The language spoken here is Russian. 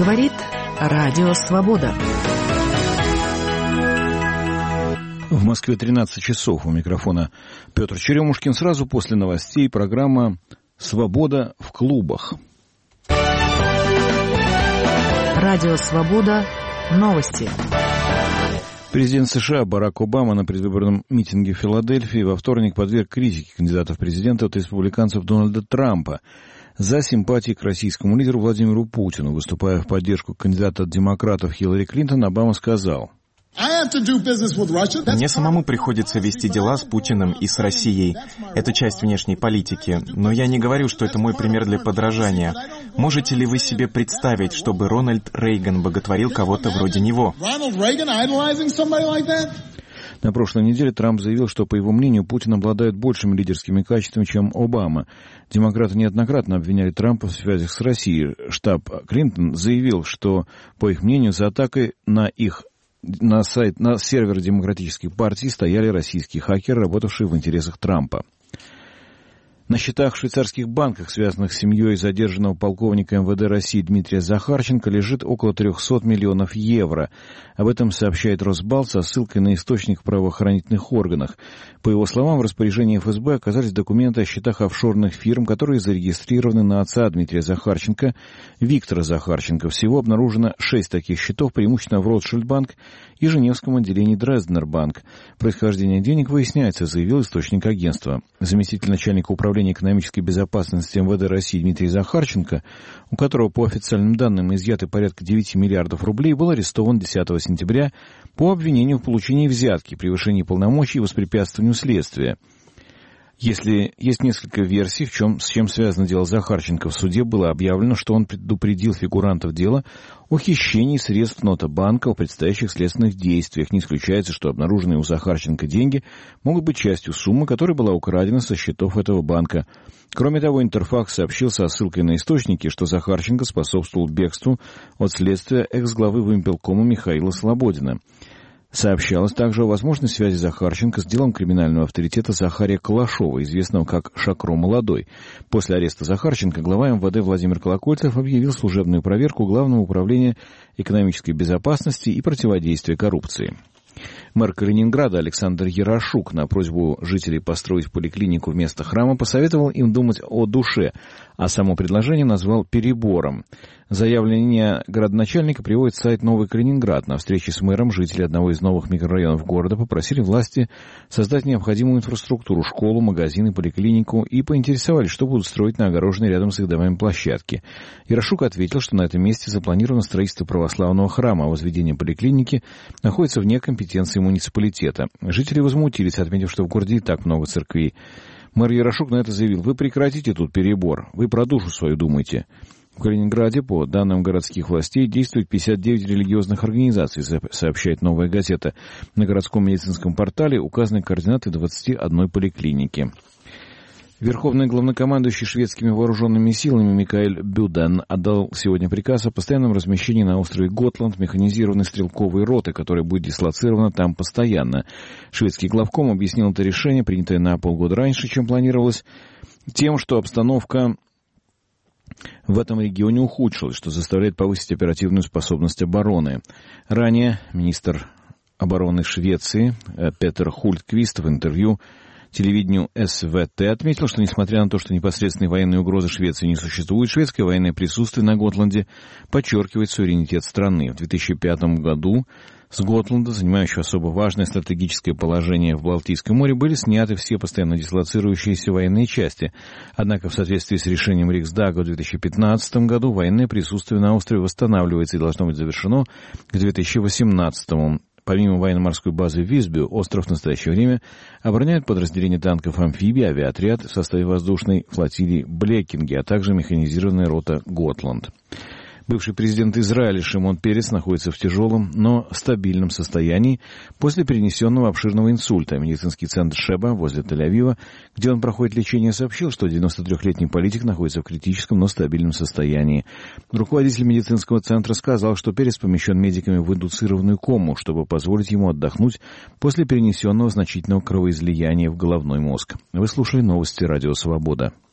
Говорит Радио Свобода. В Москве 13 часов. У микрофона Петр Черемушкин. Сразу после новостей программа «Свобода в клубах». Радио Свобода. Новости. Президент США Барак Обама на предвыборном митинге в Филадельфии во вторник подверг критике кандидата в президенты от республиканцев Дональда Трампа за симпатии к российскому лидеру Владимиру Путину. Выступая в поддержку кандидата от демократов Хиллари Клинтон, Обама сказал: «Мне самому приходится вести дела с Путиным и с Россией. Это часть внешней политики. Но я не говорю, что это мой пример для подражания. Можете ли вы себе представить, чтобы Рональд Рейган боготворил кого-то вроде него?» На прошлой неделе Трамп заявил, что, по его мнению, Путин обладает большими лидерскими качествами, чем Обама. Демократы неоднократно обвиняли Трампа в связях с Россией. Штаб Клинтон заявил, что, по их мнению, за атакой на сервер Демократической партии стояли российские хакеры, работавшие в интересах Трампа. На счетах в швейцарских банках, связанных с семьей задержанного полковника МВД России Дмитрия Захарченко, лежит около 300 миллионов евро. Об этом сообщает Росбалт со ссылкой на источник в правоохранительных органах. По его словам, в распоряжении ФСБ оказались документы о счетах офшорных фирм, которые зарегистрированы на отца Дмитрия Захарченко, Виктора Захарченко. Всего обнаружено 6 таких счетов, преимущественно в Ротшильд-банк и Женевском отделении Дрезднер-банк. Происхождение денег выясняется, заявил источник агентства. Заместитель начальника управления экономической безопасности МВД России Дмитрий Захарченко, у которого по официальным данным изъяты порядка 9 миллиардов рублей, был арестован 10 сентября по обвинению в получении взятки, превышении полномочий и воспрепятствованию следствия. Если есть несколько версий, с чем связано дело Захарченко, в суде было объявлено, что он предупредил фигурантов дела о хищении средств Нотобанка, о предстоящих следственных действиях. Не исключается, что обнаруженные у Захарченко деньги могут быть частью суммы, которая была украдена со счетов этого банка. Кроме того, Интерфакс сообщил со ссылкой на источники, что Захарченко способствовал бегству от следствия экс-главы Вымпелкома Михаила Слободина. Сообщалось также о возможной связи Захарченко с делом криминального авторитета Захария Калашова, известного как Шакро Молодой. После ареста Захарченко глава МВД Владимир Колокольцев объявил служебную проверку Главного управления экономической безопасности и противодействия коррупции. Мэр Калининграда Александр Ярошук на просьбу жителей построить поликлинику вместо храма посоветовал им думать о душе, а само предложение назвал перебором. Заявление градоначальника приводит сайт «Новый Калининград». На встрече с мэром жители одного из новых микрорайонов города попросили власти создать необходимую инфраструктуру, школу, магазины, поликлинику и поинтересовались, что будут строить на огороженной рядом с их домами площадке. Ярошук ответил, что на этом месте запланировано строительство православного храма, а возведение поликлиники находится вне компетенции муниципалитета. Жители возмутились, отметив, что в городе и так много церквей. Мэр Ярошук на это заявил: «Вы прекратите тут перебор, вы про душу свою думаете». В Калининграде, по данным городских властей, действует 59 религиозных организаций, сообщает «Новая газета». На городском медицинском портале указаны координаты 21 поликлиники. Верховный главнокомандующий шведскими вооруженными силами Микаэль Бюден отдал сегодня приказ о постоянном размещении на острове Готланд механизированной стрелковой роты, которая будет дислоцирована там постоянно. Шведский главком объяснил это решение, принятое на полгода раньше, чем планировалось, тем, что обстановка в этом регионе ухудшилась, что заставляет повысить оперативную способность обороны. Ранее министр обороны Швеции Петер Хультквист в интервью телевидению СВТ отметил, что несмотря на то, что непосредственной военной угрозы Швеции не существует, шведское военное присутствие на Готланде подчеркивает суверенитет страны. В 2005 году с Готланда, занимающего особо важное стратегическое положение в Балтийском море, были сняты все постоянно дислоцирующиеся военные части. Однако в соответствии с решением Риксдага в 2015 году военное присутствие на острове восстанавливается и должно быть завершено к 2018 году. Помимо военно-морской базы в Висбю, остров в настоящее время обороняют подразделения танков-амфибий, авиаотряд в составе воздушной флотилии Блекинге, а также механизированная рота Готланд. Бывший президент Израиля Шимон Перес находится в тяжелом, но стабильном состоянии после перенесенного обширного инсульта. Медицинский центр Шеба возле Тель-Авива, где он проходит лечение, сообщил, что 93-летний политик находится в критическом, но стабильном состоянии. Руководитель медицинского центра сказал, что Перес помещен медиками в индуцированную кому, чтобы позволить ему отдохнуть после перенесенного значительного кровоизлияния в головной мозг. Вы слушали новости Радио Свобода.